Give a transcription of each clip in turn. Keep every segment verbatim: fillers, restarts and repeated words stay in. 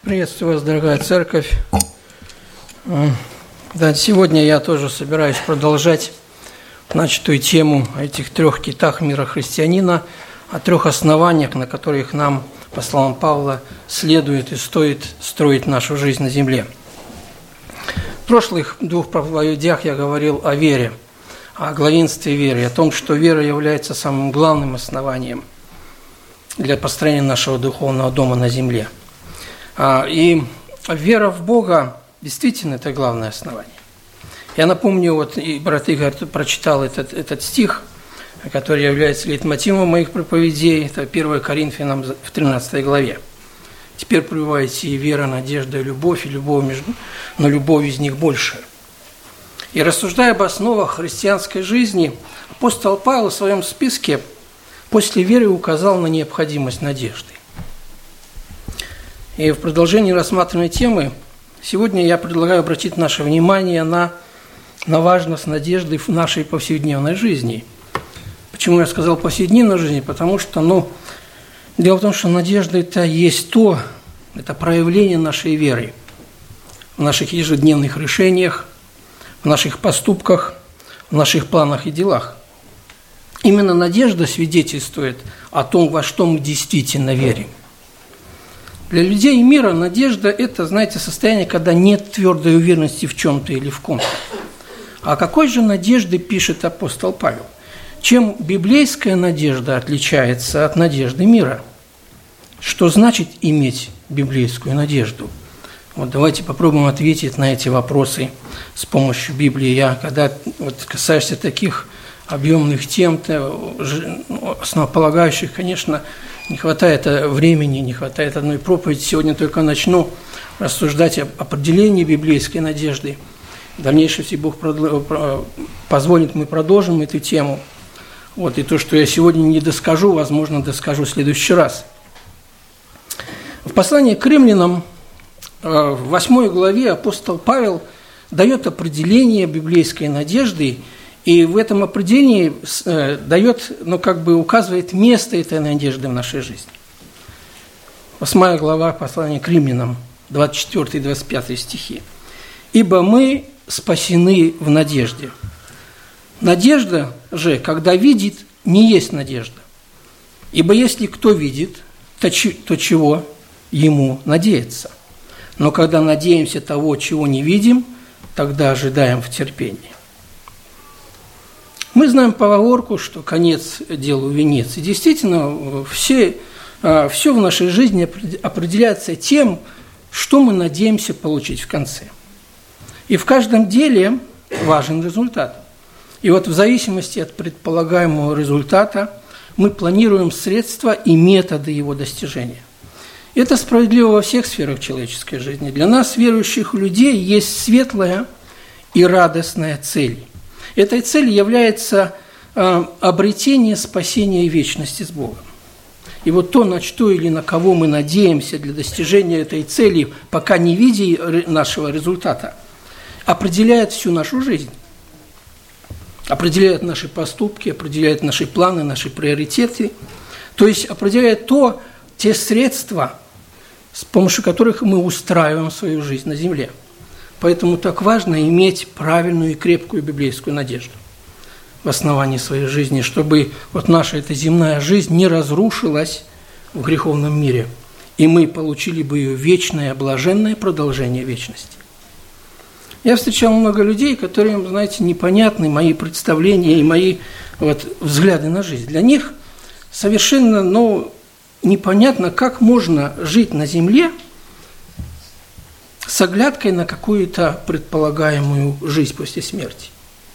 Приветствую вас, дорогая церковь. Да, сегодня я тоже собираюсь продолжать начатую тему о этих трех китах мира христианина, о трех основаниях, на которых нам, по словам Павла, следует и стоит строить нашу жизнь на земле. В прошлых двух проповедях я говорил о вере, о главенстве веры, о том, что вера является самым главным основанием для построения нашего духовного дома на земле. И вера в Бога действительно это главное основание. Я напомню, вот и брат Игорь прочитал этот, этот стих, который является лейтмотивом моих проповедей, это первое Коринфянам в тринадцатой главе. «Теперь пребывайте и вера, надежда, и любовь, и любовь между, но любовь из них больше». И рассуждая об основах христианской жизни, апостол Павел в своем списке после веры указал на необходимость надежды. И в продолжении рассматриваемой темы сегодня я предлагаю обратить наше внимание на, на важность надежды в нашей повседневной жизни. Почему я сказал повседневной жизни? Потому что, ну, дело в том, что надежда – это есть то, это проявление нашей веры в наших ежедневных решениях, в наших поступках, в наших планах и делах. Именно надежда свидетельствует о том, во что мы действительно верим. Для людей мира надежда – это, знаете, состояние, когда нет твердой уверенности в чем-то или в ком-то. А какой же надежды пишет апостол Павел? Чем библейская надежда отличается от надежды мира? Что значит иметь библейскую надежду? Вот давайте попробуем ответить на эти вопросы с помощью Библии. Я, когда вот касаешься таких объемных тем, основополагающих, конечно, не хватает времени, не хватает одной проповеди. Сегодня только начну рассуждать об определении библейской надежды. Дальнейшее, если Бог позволит, мы продолжим эту тему. Вот, и то, что я сегодня не доскажу, возможно, доскажу в следующий раз. В послании к римлянам, в восьмой главе, апостол Павел дает определение библейской надежды, и в этом определении дает, ну, как бы указывает место этой надежды в нашей жизни. Восьмая глава послания к римлянам, двадцать четвёртый и двадцать пятый стихи. «Ибо мы спасены в надежде. Надежда же, когда видит, не есть надежда. Ибо если кто видит, то, то чего ему надеяться? Но когда надеемся того, чего не видим, тогда ожидаем в терпении». Мы знаем поговорку, что конец делу венец. И действительно, все, все в нашей жизни определяется тем, что мы надеемся получить в конце. И в каждом деле важен результат. И вот в зависимости от предполагаемого результата мы планируем средства и методы его достижения. Это справедливо во всех сферах человеческой жизни. Для нас, верующих людей, есть светлая и радостная цель. Этой целью является э, обретение спасения и вечности с Богом. И вот то, на что или на кого мы надеемся для достижения этой цели, пока не видя нашего результата, определяет всю нашу жизнь. Определяет наши поступки, определяет наши планы, наши приоритеты. То есть определяет то, те средства, с помощью которых мы устраиваем свою жизнь на земле. Поэтому так важно иметь правильную и крепкую библейскую надежду в основании своей жизни, чтобы вот наша эта земная жизнь не разрушилась в греховном мире, и мы получили бы ее вечное, блаженное продолжение вечности. Я встречал много людей, которым, знаете, непонятны мои представления и мои вот, взгляды на жизнь. Для них совершенно, ну, непонятно, как можно жить на земле с оглядкой на какую-то предполагаемую жизнь после смерти.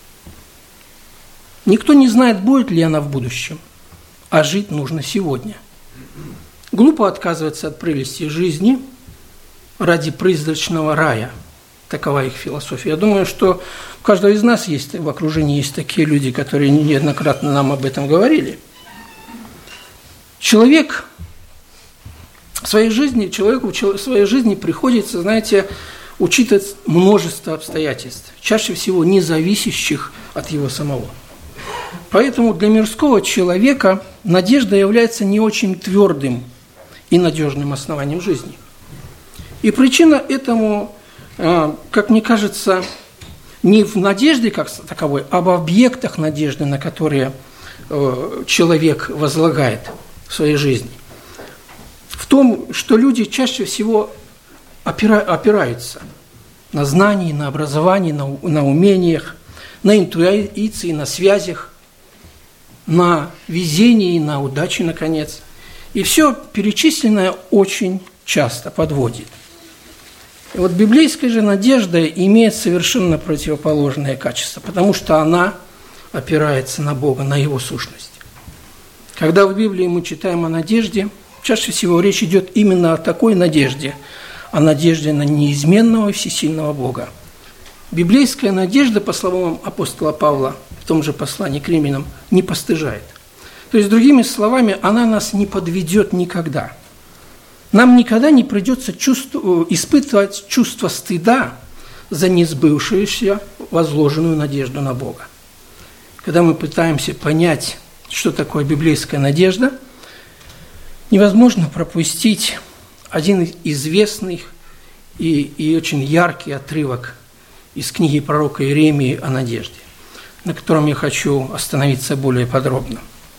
Никто не знает, будет ли она в будущем, а жить нужно сегодня. Глупо отказываться от прелести жизни ради призрачного рая. Такова их философия. Я думаю, что у каждого из нас есть, в окружении есть такие люди, которые неоднократно нам об этом говорили. Человек... В своей жизни, человеку в своей жизни приходится, знаете, учитывать множество обстоятельств, чаще всего не зависящих от его самого. Поэтому для мирского человека надежда является не очень твердым и надежным основанием жизни. И причина этому, как мне кажется, не в надежде как таковой, а в объектах надежды, на которые человек возлагает в своей жизни. В том, что люди чаще всего опира, опираются на знании, на образовании, на, на умениях, на интуиции, на связях, на везении, на удаче, наконец. И все перечисленное очень часто подводит. И вот библейская же надежда имеет совершенно противоположное качество, потому что она опирается на Бога, на Его сущность. Когда в Библии мы читаем о надежде, чаще всего речь идет именно о такой надежде, о надежде на неизменного и всесильного Бога. Библейская надежда, по словам апостола Павла, в том же послании к Римлянам, не постыжает. То есть, другими словами, она нас не подведет никогда. Нам никогда не придется чувству, испытывать чувство стыда за несбывшуюся возложенную надежду на Бога. Когда мы пытаемся понять, что такое библейская надежда, невозможно пропустить один из известных и, и очень яркий отрывок из книги пророка Иеремии о надежде, на котором я хочу остановиться более подробно.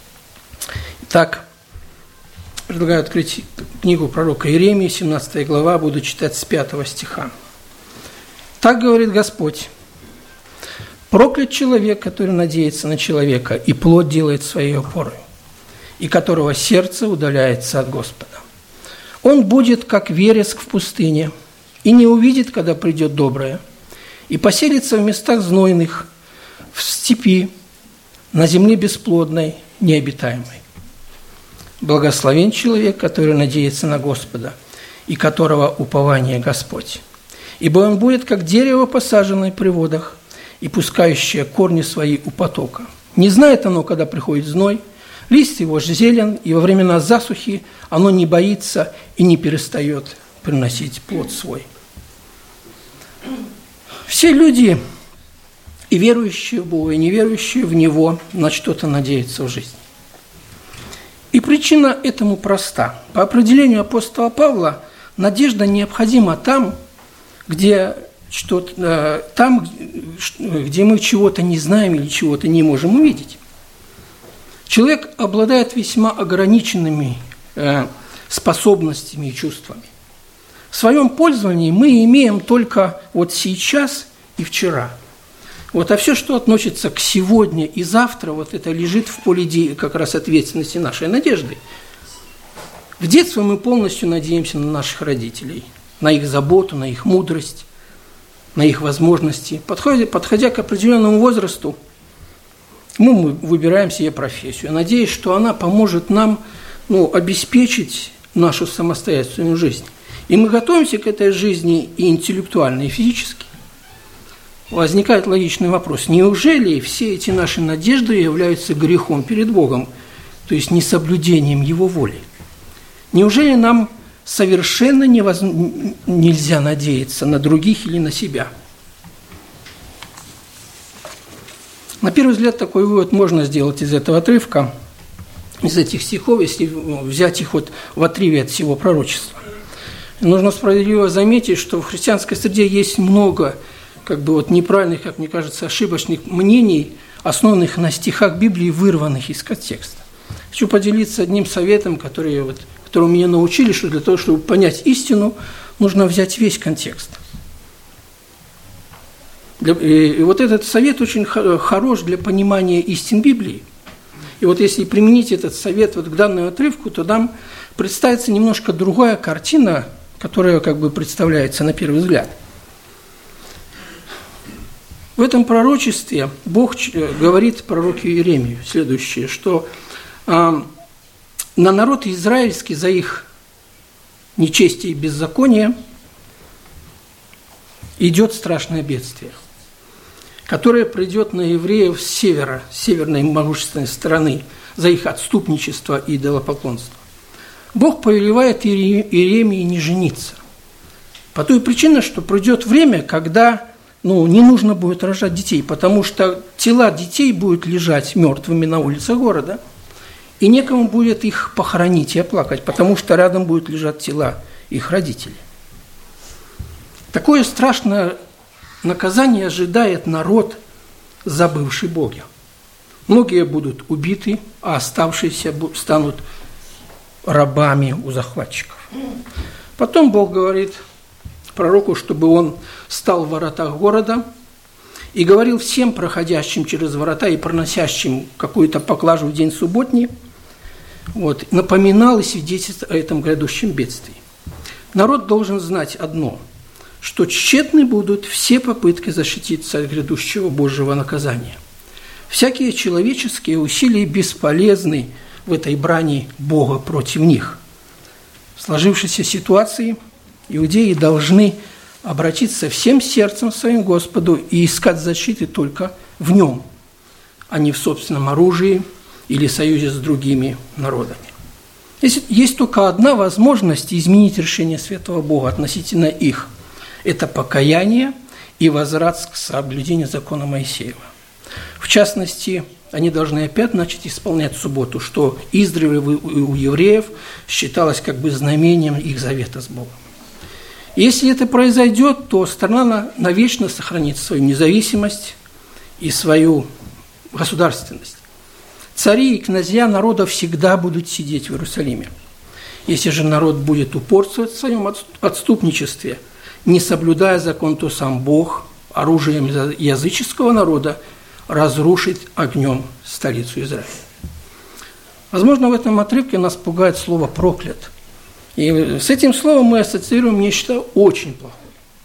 Итак, предлагаю открыть книгу пророка Иеремии, семнадцатая глава, буду читать с пятого стиха. «Так говорит Господь: проклят человек, который надеется на человека и плоть делает своей опорой, и которого сердце удаляется от Господа. Он будет, как вереск в пустыне, и не увидит, когда придет доброе, и поселится в местах знойных, в степи, на земле бесплодной, необитаемой. Благословен человек, который надеется на Господа, и которого упование Господь. Ибо он будет, как дерево, посаженное при водах, и пускающее корни свои у потока. Не знает оно, когда приходит зной, лист его же зелен, и во времена засухи оно не боится и не перестает приносить плод свой». Все люди, и верующие в Бога, и неверующие в Него, на что-то надеются в жизни. И причина этому проста. По определению апостола Павла, надежда необходима там, где, что-то, там, где мы чего-то не знаем или чего-то не можем увидеть. Человек обладает весьма ограниченными э, способностями и чувствами. В своем пользовании мы имеем только вот сейчас и вчера. Вот, а все, что относится к сегодня и завтра, вот это лежит в поле как раз ответственности нашей надежды. В детстве мы полностью надеемся на наших родителей, на их заботу, на их мудрость, на их возможности. Подходя, подходя к определенному возрасту, мы, мы выбираем себе профессию, надеясь, что она поможет нам ну, обеспечить нашу самостоятельную жизнь. И мы готовимся к этой жизни и интеллектуально, и физически. Возникает логичный вопрос: неужели все эти наши надежды являются грехом перед Богом, то есть несоблюдением Его воли? Неужели нам совершенно невоз... нельзя надеяться на других или на себя? На первый взгляд, такой вывод можно сделать из этого отрывка, из этих стихов, если взять их вот в отрыве от всего пророчества. Нужно справедливо заметить, что в христианской среде есть много как бы вот неправильных, как мне кажется, ошибочных мнений, основанных на стихах Библии, вырванных из контекста. Хочу поделиться одним советом, который, вот, которому меня научили, что для того, чтобы понять истину, нужно взять весь контекст. Для, и, и вот этот совет очень хорош для понимания истин Библии. И вот если применить этот совет вот к данному отрывку, то нам представится немножко другая картина, которая как бы представляется на первый взгляд. В этом пророчестве Бог говорит пророку Иеремию следующее, что э, на народ израильский за их нечестие и беззаконие идет страшное бедствие, которое придет на евреев с севера, с северной могущественной стороны, за их отступничество и идолопоклонство. Бог повелевает Иеремии не жениться, по той причине, что придет время, когда ну, не нужно будет рожать детей, потому что тела детей будут лежать мертвыми на улицах города, и некому будет их похоронить и оплакать, потому что рядом будут лежать тела их родителей. Такое страшное наказание ожидает народ, забывший Бога. Многие будут убиты, а оставшиеся станут рабами у захватчиков. Потом Бог говорит пророку, чтобы он стал в воротах города и говорил всем проходящим через ворота и проносящим какую-то поклажу в день субботний, вот, напоминал и свидетельствовал о этом грядущем бедствии. Народ должен знать одно, что тщетны будут все попытки защититься от грядущего Божьего наказания. Всякие человеческие усилия бесполезны в этой брани Бога против них. В сложившейся ситуации иудеи должны обратиться всем сердцем своим к Господу и искать защиты только в Нем, а не в собственном оружии или союзе с другими народами. Есть, есть только одна возможность изменить решение святого Бога относительно их. Это покаяние и возврат к соблюдению закона Моисеева. В частности, они должны опять начать исполнять субботу, что издревле у евреев считалось как бы знамением их завета с Богом. Если это произойдет, то страна навечно сохранит свою независимость и свою государственность. Цари и князья народа всегда будут сидеть в Иерусалиме. Если же народ будет упорствовать в своем отступничестве, не соблюдая закон, то сам Бог оружием языческого народа разрушит огнем столицу Израиля. Возможно, в этом отрывке нас пугает слово «проклят». И с этим словом мы ассоциируем нечто очень плохое.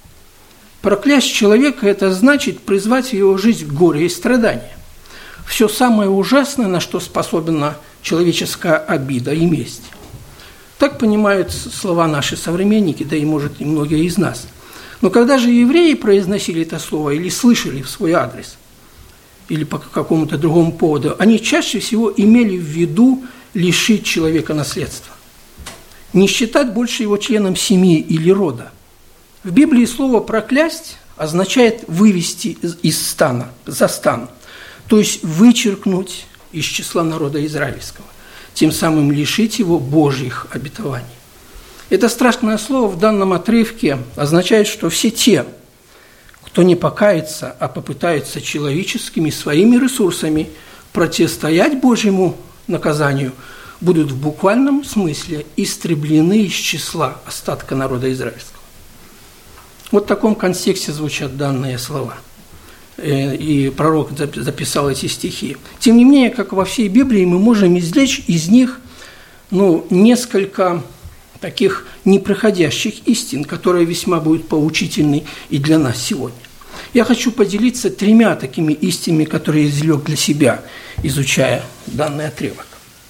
Проклясть человека – это значит призвать в его жизнь горе и страдания. Все самое ужасное, на что способна человеческая обида и месть. Так понимают слова наши современники, да и, может, и многие из нас. Но когда же евреи произносили это слово или слышали в свой адрес, или по какому-то другому поводу, они чаще всего имели в виду лишить человека наследства. Не считать больше его членом семьи или рода. В Библии слово «проклясть» означает вывести из стана, за стан, то есть вычеркнуть из числа народа израильского, тем самым лишить его Божьих обетований. Это страшное слово в данном отрывке означает, что все те, кто не покается, а попытаются человеческими своими ресурсами противостоять Божьему наказанию, будут в буквальном смысле истреблены из числа остатка народа израильского. Вот в таком контексте звучат данные слова. И пророк записал эти стихи. Тем не менее, как во всей Библии, мы можем извлечь из них ну, несколько таких непроходящих истин, которые весьма будут поучительны и для нас сегодня. Я хочу поделиться тремя такими истинами, которые я извлек для себя, изучая данный отрывок.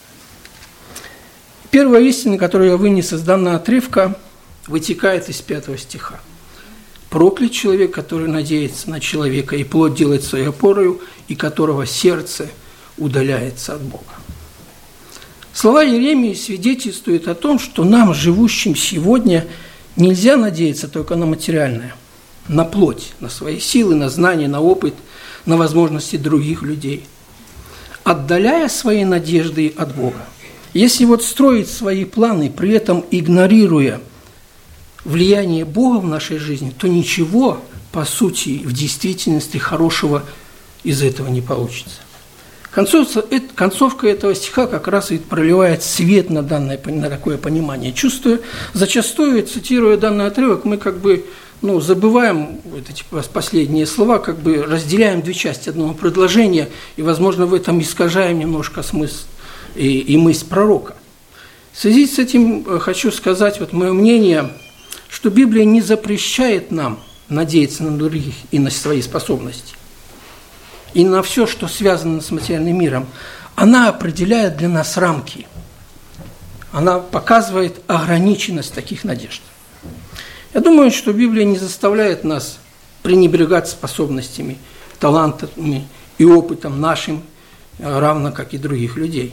Первая истина, которую я вынес из данного отрывка, вытекает из пятого стиха. «Проклят человек, который надеется на человека, и плоть делает своей опорою, и которого сердце удаляется от Бога». Слова Иеремии свидетельствуют о том, что нам, живущим сегодня, нельзя надеяться только на материальное, на плоть, на свои силы, на знания, на опыт, на возможности других людей, отдаляя свои надежды от Бога. Если вот строить свои планы, при этом игнорируя влияние Бога в нашей жизни, то ничего, по сути, в действительности хорошего из этого не получится. Концовка, концовка этого стиха как раз и проливает свет на, данное, на такое понимание. Чувствуя, зачастую, цитируя данный отрывок, мы как бы ну, забываем вот эти последние слова, как бы разделяем две части одного предложения, и, возможно, в этом искажаем немножко смысл и, и мысль пророка. В связи с этим хочу сказать вот мое мнение, что Библия не запрещает нам надеяться на других и на свои способности, и на все, что связано с материальным миром. Она определяет для нас рамки. Она показывает ограниченность таких надежд. Я думаю, что Библия не заставляет нас пренебрегать способностями, талантами и опытом нашим, равно как и других людей.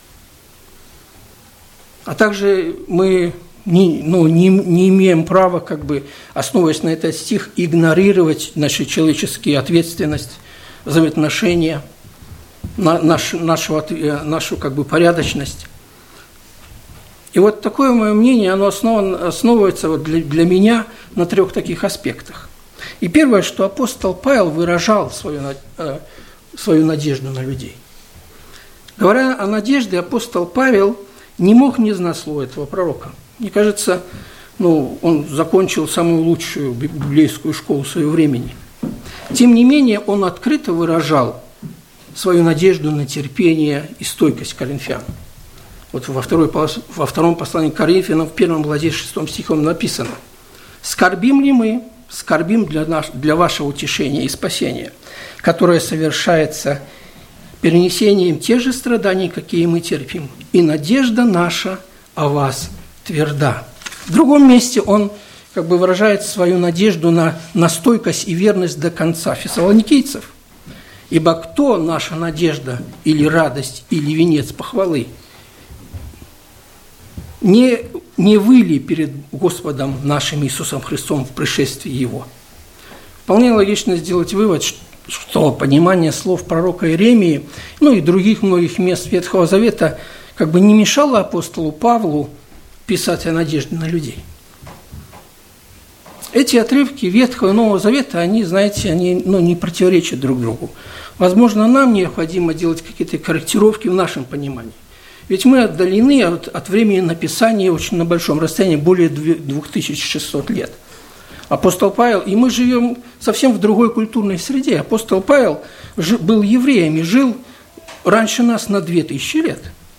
А также мы не, ну, не, не имеем права, как бы, основываясь на этот стих, игнорировать нашу человеческую ответственность, взаимоотношения, нашу, нашу, нашу как бы, порядочность. И вот такое мое мнение, оно основано, основывается вот для, для меня на трех таких аспектах. И первое, что апостол Павел выражал свою, э, свою надежду на людей. Говоря о надежде, апостол Павел не мог не знать слова этого пророка. Мне кажется, ну, он закончил самую лучшую библейскую школу своего времени. Тем не менее, он открыто выражал свою надежду на терпение и стойкость коринфян. Вот во, второй, во втором послании к Коринфянам, в первом главе шестом стихом написано: «Скорбим ли мы? Скорбим для, наш, для вашего утешения и спасения, которое совершается перенесением тех же страданий, какие мы терпим, и надежда наша о вас тверда». В другом месте он как бы выражает свою надежду на, на стойкость и верность до конца фессалоникийцев. «Ибо кто наша надежда или радость, или венец похвалы? Не, не вы ли перед Господом нашим Иисусом Христом в пришествии Его?» Вполне логично сделать вывод, что понимание слов пророка Иеремии, ну и других многих мест Ветхого Завета, как бы не мешало апостолу Павлу писать о надежде на людей. Эти отрывки Ветхого и Нового Завета, они, знаете, они ну, не противоречат друг другу. Возможно, нам необходимо делать какие-то корректировки в нашем понимании. Ведь мы отдалены от, от времени написания очень на большом расстоянии, более две тысячи шестьсот лет. Апостол Павел, и мы живем совсем в другой культурной среде. Апостол Павел жил, был евреем и жил раньше нас на две тысячи лет.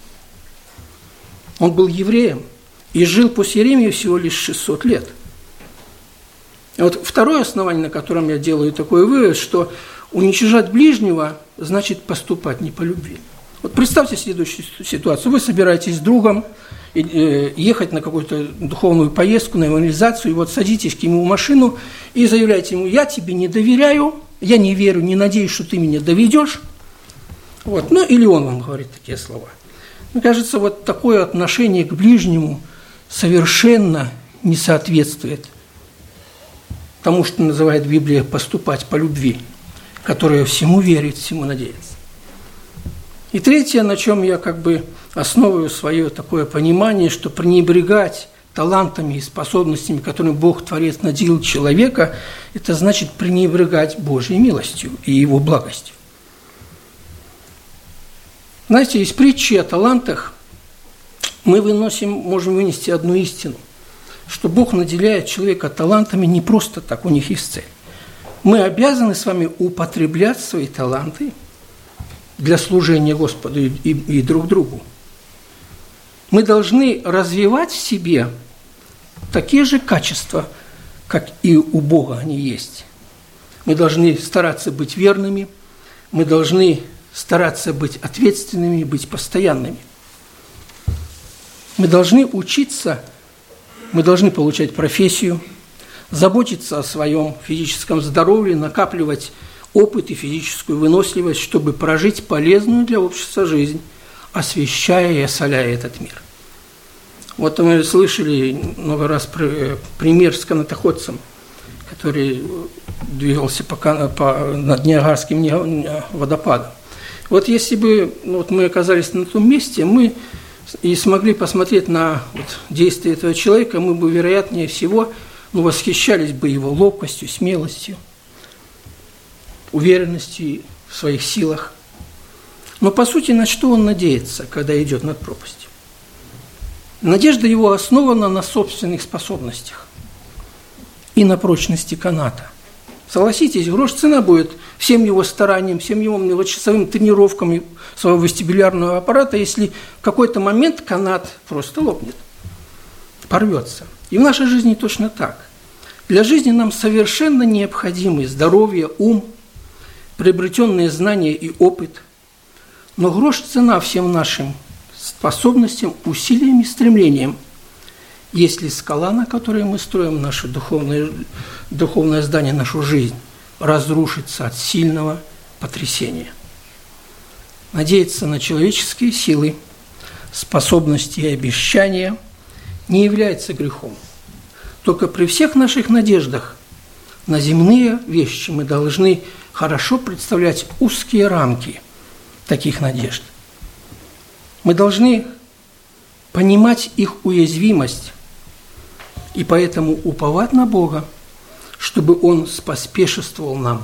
Он был евреем и жил после Иеремии всего лишь шестьсот лет. И вот второе основание, на котором я делаю такой вывод, что уничижать ближнего значит поступать не по любви. Вот представьте следующую ситуацию. Вы собираетесь с другом ехать на какую-то духовную поездку, на евангелизацию, и вот садитесь к нему в машину и заявляете ему: «Я тебе не доверяю, я не верю, не надеюсь, что ты меня доведешь». Вот. Ну, или он вам говорит такие слова. Мне кажется, вот такое отношение к ближнему совершенно не соответствует тому, что называет Библия «поступать по любви», которая всему верит, всему надеется. И третье, на чем я как бы основываю свое такое понимание, что пренебрегать талантами и способностями, которыми Бог, Творец, наделил человека, это значит пренебрегать Божьей милостью и Его благостью. Знаете, из притчи о талантах мы выносим, можем вынести одну истину, что Бог наделяет человека талантами не просто так, у них есть цель. Мы обязаны с вами употреблять свои таланты для служения Господу и, и, и друг другу. Мы должны развивать в себе такие же качества, как и у Бога они есть. Мы должны стараться быть верными, мы должны стараться быть ответственными, быть постоянными. Мы должны учиться, мы должны получать профессию, заботиться о своем физическом здоровье, накапливать опыт и физическую выносливость, чтобы прожить полезную для общества жизнь, освещая и осоляя этот мир. Вот мы слышали много раз пример с канатоходцем, который двигался по, по, над Ниагарским водопадом. Вот если бы ну, вот мы оказались на том месте, мы и смогли посмотреть на вот, действия этого человека, мы бы, вероятнее всего, ну, восхищались бы его ловкостью, смелостью, уверенностью в своих силах. Но, по сути, на что он надеется, когда идет над пропастью? Надежда его основана на собственных способностях и на прочности каната. Согласитесь, грош цена будет всем его стараниям, всем его многочасовым тренировкам своего вестибулярного аппарата, если в какой-то момент канат просто лопнет, порвется. И в нашей жизни точно так. Для жизни нам совершенно необходимы здоровье, ум, приобретенные знания и опыт. Но грош цена всем нашим способностям, усилиям и стремлениям, если скала, на которой мы строим наше духовное, духовное здание, нашу жизнь, разрушится от сильного потрясения. Надеяться на человеческие силы, способности и обещания не является грехом. Только при всех наших надеждах на земные вещи мы должны хорошо представлять узкие рамки таких надежд. Мы должны понимать их уязвимость И поэтому уповать на Бога, чтобы Он споспешествовал нам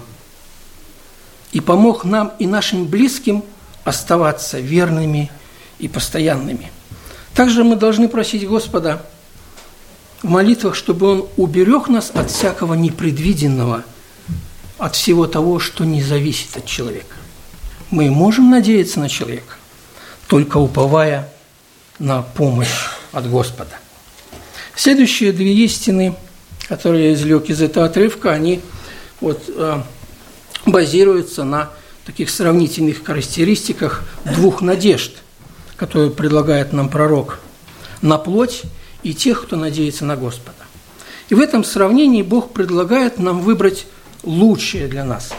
и помог нам и нашим близким оставаться верными и постоянными. Также мы должны просить Господа в молитвах, чтобы Он уберег нас от всякого непредвиденного, от всего того, что не зависит от человека. Мы можем надеяться на человека, только уповая на помощь от Господа. Следующие две истины, которые я извлек из этого отрывка, они вот, э, базируются на таких сравнительных характеристиках двух надежд, которые предлагает нам пророк: на плоть и тех, кто надеется на Господа. И в этом сравнении Бог предлагает нам выбрать лучшее для нас.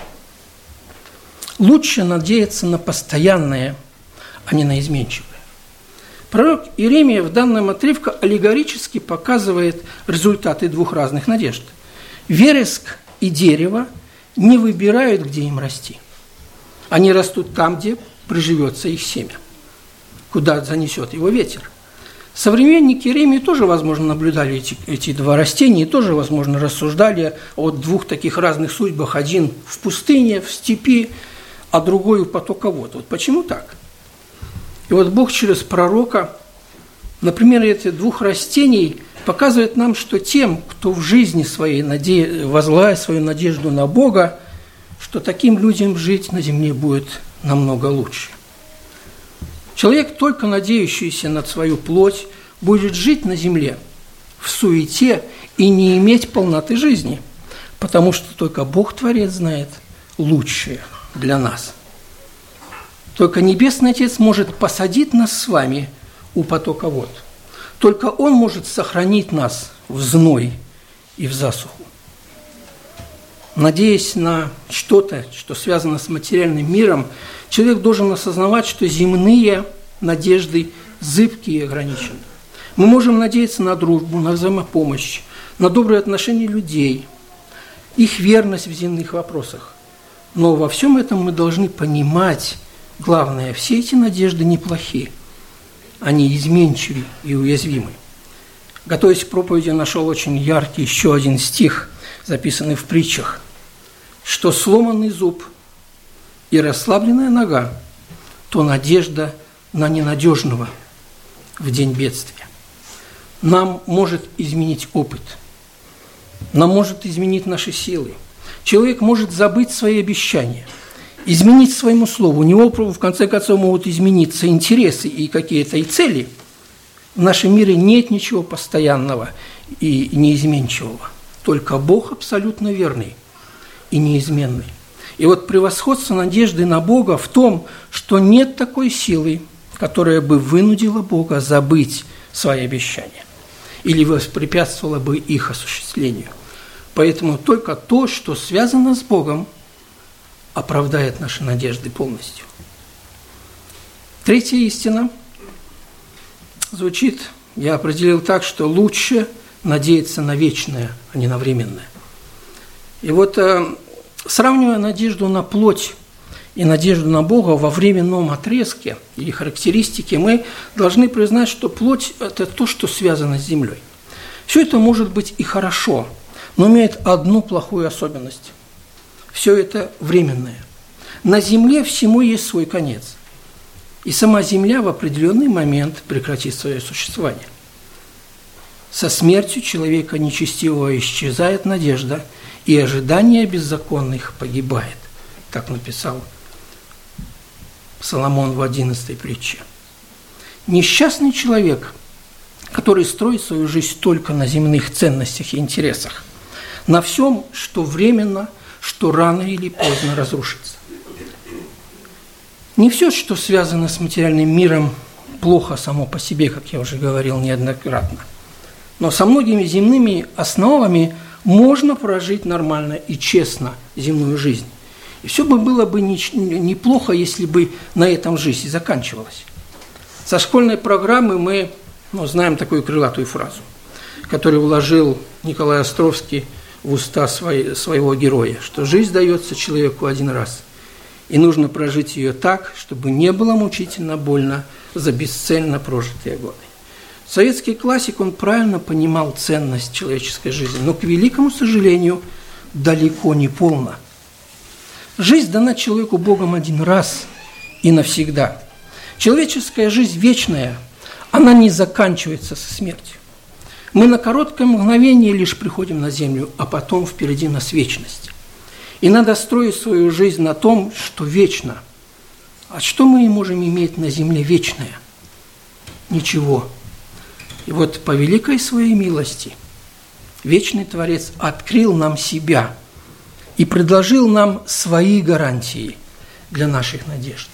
Лучше надеяться на постоянное, а не на изменчивое. Пророк Иеремия в данном отрывке аллегорически показывает результаты двух разных надежд. Вереск и дерево не выбирают, где им расти. Они растут там, где приживется их семя, куда занесет его ветер. Современники Иеремии тоже, возможно, наблюдали эти, эти два растения и тоже, возможно, рассуждали о двух таких разных судьбах. Один в пустыне, в степи, а другой у потоковод. Вот почему так? И вот Бог через пророка, на примере этих двух растений, показывает нам, что тем, кто в жизни своей наде... возлагает свою надежду на Бога, что таким людям жить на земле будет намного лучше. Человек, только надеющийся на свою плоть, будет жить на земле в суете и не иметь полноты жизни, потому что только Бог, Творец, знает лучшее для нас. Только Небесный Отец может посадить нас с вами у потока вод. Только Он может сохранить нас в зной и в засуху. Надеясь на что-то, что связано с материальным миром, человек должен осознавать, что земные надежды зыбкие и ограничены. Мы можем надеяться на дружбу, на взаимопомощь, на добрые отношения людей, их верность в земных вопросах. Но во всем этом мы должны понимать, главное, все эти надежды неплохие, они изменчивы и уязвимы. Готовясь к проповеди, я нашел очень яркий еще один стих, записанный в притчах, что сломанный зуб и расслабленная нога, то надежда на ненадежного в день бедствия. Нам может изменить опыт, нам может изменить наши силы. Человек может забыть свои обещания, изменить своему слову. У него, в конце концов, могут измениться интересы и какие-то и цели. В нашем мире нет ничего постоянного и неизменчивого. Только Бог абсолютно верный и неизменный. И вот превосходство надежды на Бога в том, что нет такой силы, которая бы вынудила Бога забыть свои обещания или воспрепятствовала бы их осуществлению. Поэтому только то, что связано с Богом, оправдает наши надежды полностью. Третья истина звучит, я определил так, что лучше надеяться на вечное, а не на временное. И вот, сравнивая надежду на плоть и надежду на Бога во временном отрезке или характеристике, мы должны признать, что плоть – это то, что связано с землей. Все это может быть и хорошо, но имеет одну плохую особенность. Все это временное. На земле всему есть свой конец. И сама земля в определенный момент прекратит свое существование. Со смертью человека нечестивого исчезает надежда, и ожидание беззаконных погибает. Так написал Соломон в одиннадцатой притче. Несчастный человек, который строит свою жизнь только на земных ценностях и интересах, на всем, что временно, что рано или поздно разрушится. Не все, что связано с материальным миром, плохо само по себе, как я уже говорил неоднократно. Но со многими земными основами можно прожить нормально и честно земную жизнь. И все бы было бы неплохо, если бы на этом жизнь заканчивалась. Со школьной программы мы ну, знаем такую крылатую фразу, которую вложил Николай Островский в уста своей, своего героя, что жизнь дается человеку один раз, и нужно прожить ее так, чтобы не было мучительно больно за бесцельно прожитые годы. Советский классик, он правильно понимал ценность человеческой жизни, но, к великому сожалению, далеко не полно. Жизнь дана человеку Богом один раз и навсегда. Человеческая жизнь вечная, она не заканчивается со смертью. Мы на короткое мгновение лишь приходим на землю, а потом впереди нас вечность. И надо строить свою жизнь на том, что вечно. А что мы можем иметь на земле вечное? Ничего. И вот по великой своей милости вечный Творец открыл нам себя и предложил нам свои гарантии для наших надежд.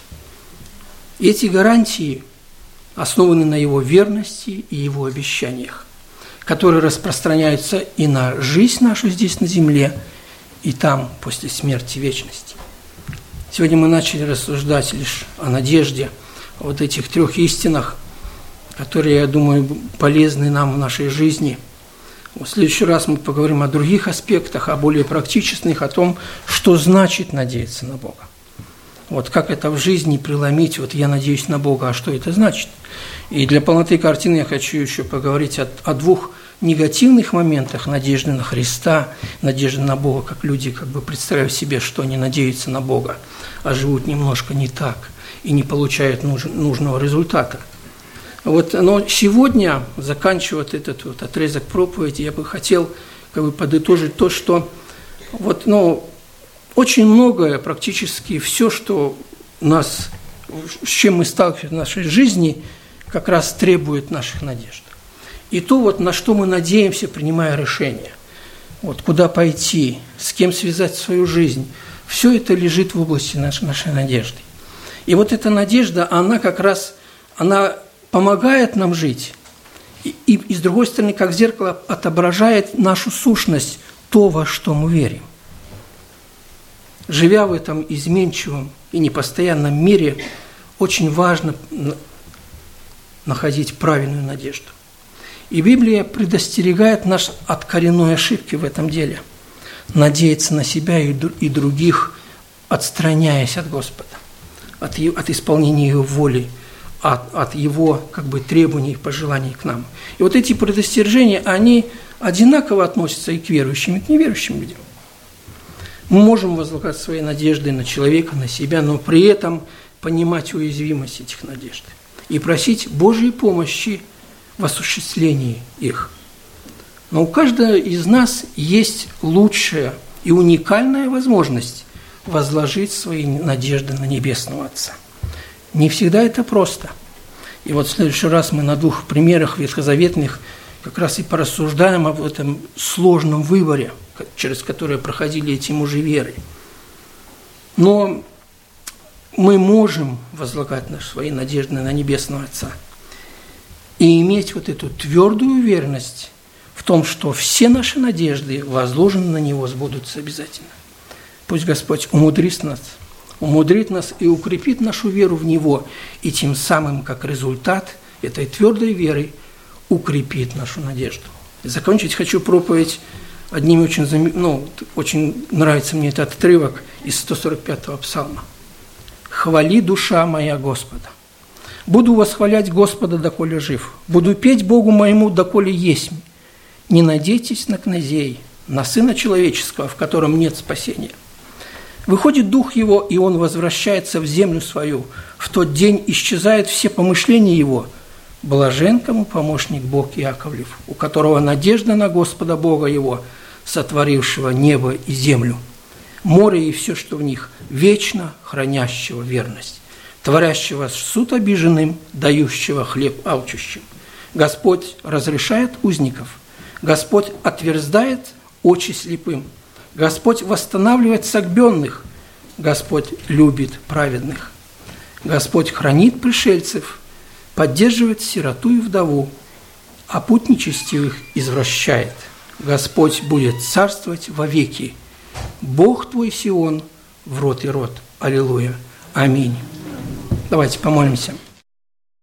И эти гарантии основаны на Его верности и Его обещаниях, которые распространяются и на жизнь нашу здесь на земле, и там, после смерти, вечности. Сегодня мы начали рассуждать лишь о надежде, о вот этих трех истинах, которые, я думаю, полезны нам в нашей жизни. В следующий раз мы поговорим о других аспектах, о более практических, о том, что значит надеяться на Бога. Вот как это в жизни преломить, вот я надеюсь на Бога, а что это значит? И для полноты картины я хочу еще поговорить о, о двух негативных моментах надежды на Христа, надежды на Бога, как люди как бы представляют себе, что они надеются на Бога, а живут немножко не так и не получают нуж, нужного результата. Вот, но сегодня, заканчивая вот этот вот отрезок проповеди, я бы хотел как бы подытожить то, что вот, ну, очень многое, практически все, что нас, с чем мы сталкиваемся в нашей жизни, как раз требует наших надежд. И то, вот, на что мы надеемся, принимая решение, вот, куда пойти, с кем связать свою жизнь, все это лежит в области нашей, нашей надежды. И вот эта надежда, она как раз, она помогает нам жить, и, и, и с другой стороны, как зеркало, отображает нашу сущность, то, во что мы верим. Живя в этом изменчивом и непостоянном мире, очень важно находить правильную надежду. И Библия предостерегает нас от коренной ошибки в этом деле. Надеяться на себя и других, отстраняясь от Господа, от, от исполнения Его воли, от, от Его как бы, требований и пожеланий к нам. И вот эти предостережения, они одинаково относятся и к верующим, и к неверующим людям. Мы можем возлагать свои надежды на человека, на себя, но при этом понимать уязвимость этих надежд и просить Божьей помощи в осуществлении их. Но у каждого из нас есть лучшая и уникальная возможность возложить свои надежды на Небесного Отца. Не всегда это просто. И вот в следующий раз мы на двух примерах ветхозаветных как раз и порассуждаем об этом сложном выборе, через который проходили эти мужи веры. Но мы можем возлагать наши свои надежды на Небесного Отца и иметь вот эту твердую уверенность в том, что все наши надежды, возложены на Него, сбудутся обязательно. Пусть Господь умудрит нас, умудрит нас и укрепит нашу веру в Него, и тем самым, как результат этой твердой веры, укрепит нашу надежду. Закончить хочу проповедь одним очень, ну, очень нравится мне этот отрывок из сто сорок пятого псалма. «Хвали, душа моя, Господа! Буду восхвалять Господа, доколе жив. Буду петь Богу моему, доколе есть. Не надейтесь на князей, на Сына Человеческого, в котором нет спасения. Выходит Дух Его, и Он возвращается в землю свою. В тот день исчезают все помышления Его. Блажен, кому помощник Бог Яковлев, у которого надежда на Господа Бога Его, сотворившего небо и землю, море и все, что в них, вечно хранящего верность, творящего суд обиженным, дающего хлеб алчущим. Господь разрешает узников, Господь отверзает очи слепым, Господь восстанавливает согбенных, Господь любит праведных, Господь хранит пришельцев, поддерживает сироту и вдову, а путь нечестивых извращает. Господь будет царствовать вовеки. Бог твой Сион в род и род. Аллилуйя. Аминь. Давайте помолимся.